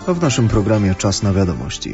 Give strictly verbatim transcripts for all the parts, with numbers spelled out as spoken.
A w naszym programie Czas na wiadomości.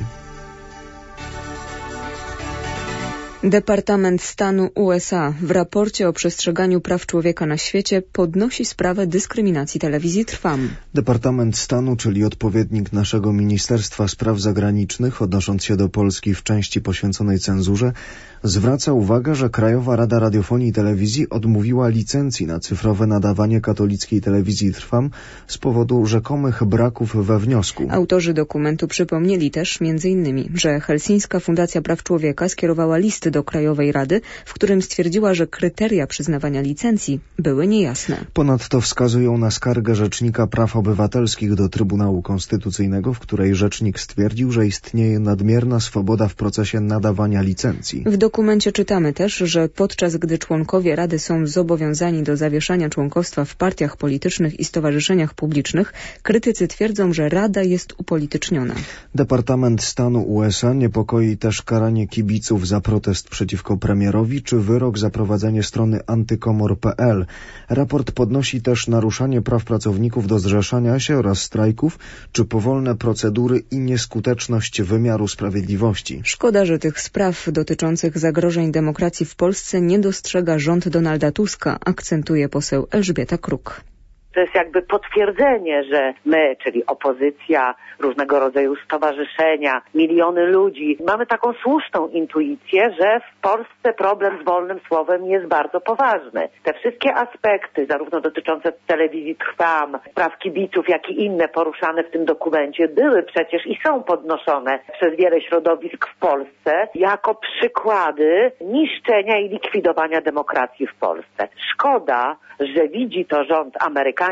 Departament Stanu U S A w raporcie o przestrzeganiu praw człowieka na świecie podnosi sprawę dyskryminacji telewizji Trwam. Departament Stanu, czyli odpowiednik naszego Ministerstwa Spraw Zagranicznych, odnosząc się do Polski w części poświęconej cenzurze, zwraca uwagę, że Krajowa Rada Radiofonii i Telewizji odmówiła licencji na cyfrowe nadawanie katolickiej telewizji Trwam z powodu rzekomych braków we wniosku. Autorzy dokumentu przypomnieli też między innymi, że Helsińska Fundacja Praw Człowieka skierowała list do Krajowej Rady, w którym stwierdziła, że kryteria przyznawania licencji były niejasne. Ponadto wskazują na skargę Rzecznika Praw Obywatelskich do Trybunału Konstytucyjnego, w której rzecznik stwierdził, że istnieje nadmierna swoboda w procesie nadawania licencji. W dokumencie czytamy też, że podczas gdy członkowie Rady są zobowiązani do zawieszania członkostwa w partiach politycznych i stowarzyszeniach publicznych, krytycy twierdzą, że Rada jest upolityczniona. Departament Stanu U S A niepokoi też karanie kibiców za protest przeciwko premierowi czy wyrok za prowadzenie strony antykomor kropka p l. Raport podnosi też naruszanie praw pracowników do zrzeszania się oraz strajków, czy powolne procedury i nieskuteczność wymiaru sprawiedliwości. Szkoda, że tych spraw dotyczących zagrożeń demokracji w Polsce nie dostrzega rząd Donalda Tuska, akcentuje poseł Elżbieta Kruk. To jest jakby potwierdzenie, że my, czyli opozycja, różnego rodzaju stowarzyszenia, miliony ludzi, mamy taką słuszną intuicję, że w Polsce problem z wolnym słowem jest bardzo poważny. Te wszystkie aspekty, zarówno dotyczące telewizji Trwam, praw kibiców, jak i inne poruszane w tym dokumencie, były przecież i są podnoszone przez wiele środowisk w Polsce jako przykłady niszczenia i likwidowania demokracji w Polsce. Szkoda, że widzi to rząd amerykański,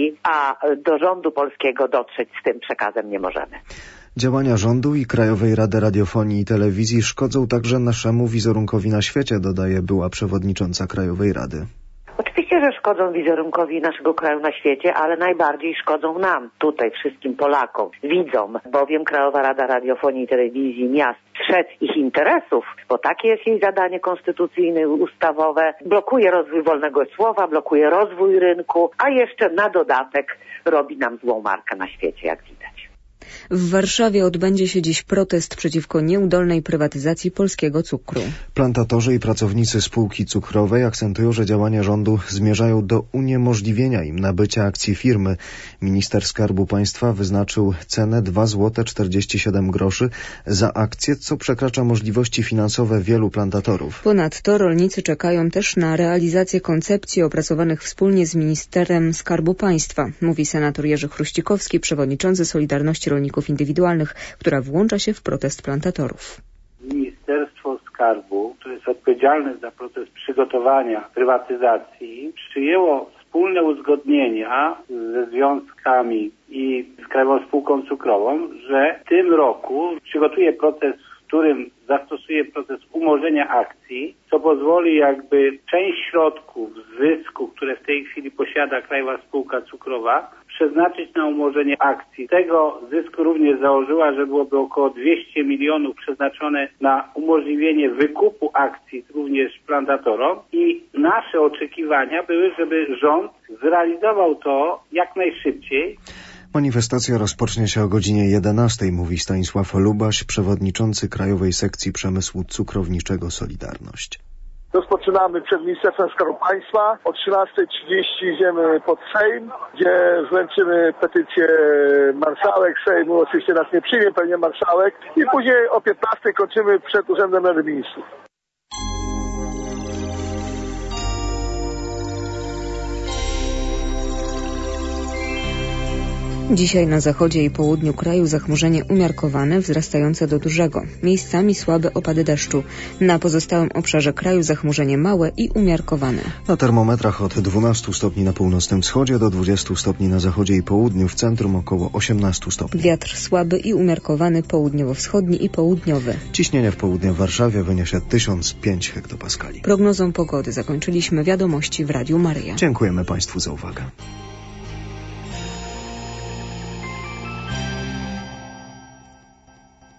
a do rządu polskiego dotrzeć z tym przekazem nie możemy. Działania rządu i Krajowej Rady Radiofonii i Telewizji szkodzą także naszemu wizerunkowi na świecie, dodaje była przewodnicząca Krajowej Rady. Oczywiście, że szkodzą wizerunkowi naszego kraju na świecie, ale najbardziej szkodzą nam, tutaj wszystkim Polakom, widzom, bowiem Krajowa Rada Radiofonii i Telewizji miast strzec ich interesów, bo takie jest jej zadanie konstytucyjne i ustawowe, blokuje rozwój wolnego słowa, blokuje rozwój rynku, a jeszcze na dodatek robi nam złą markę na świecie, jak widać. W Warszawie odbędzie się dziś protest przeciwko nieudolnej prywatyzacji polskiego cukru. Plantatorzy i pracownicy spółki cukrowej akcentują, że działania rządu zmierzają do uniemożliwienia im nabycia akcji firmy. Minister Skarbu Państwa wyznaczył cenę dwa złote czterdzieści siedem groszy za akcję, co przekracza możliwości finansowe wielu plantatorów. Ponadto rolnicy czekają też na realizację koncepcji opracowanych wspólnie z Ministerem Skarbu Państwa, mówi senator Jerzy Chruścikowski, przewodniczący Solidarności Rolników Indywidualnych, która włącza się w protest plantatorów. Ministerstwo Skarbu, które jest odpowiedzialne za proces przygotowania prywatyzacji, przyjęło wspólne uzgodnienia ze związkami i z Krajową Spółką Cukrową, że w tym roku przygotuje proces, w którym zastosuje proces umorzenia akcji, co pozwoli jakby część środków z zysku, które w tej chwili posiada Krajowa Spółka Cukrowa, przeznaczyć na umorzenie akcji. Tego zysku również założyła, że byłoby około dwieście milionów przeznaczone na umożliwienie wykupu akcji również plantatorom i nasze oczekiwania były, żeby rząd zrealizował to jak najszybciej. Manifestacja rozpocznie się o godzinie jedenastej, mówi Stanisław Lubaś, przewodniczący Krajowej Sekcji Przemysłu Cukrowniczego Solidarność. Rozpoczynamy przed Ministerstwem Skarbu Państwa. O trzynastej trzydzieści idziemy pod Sejm, gdzie zręczymy petycję marszałek Sejmu. Oczywiście nas nie przyjmie, pewnie marszałek. I później o piętnastej kończymy przed Urzędem Rady Ministrów. Dzisiaj na zachodzie i południu kraju zachmurzenie umiarkowane, wzrastające do dużego. Miejscami słabe opady deszczu. Na pozostałym obszarze kraju zachmurzenie małe i umiarkowane. Na termometrach od dwunastu stopni na północnym wschodzie do dwudziestu stopni na zachodzie i południu, w centrum około osiemnastu stopni. Wiatr słaby i umiarkowany, południowo-wschodni i południowy. Ciśnienie w południe w Warszawie wyniesie tysiąc pięć hektopaskali. Prognozą pogody zakończyliśmy wiadomości w Radiu Maryja. Dziękujemy Państwu za uwagę.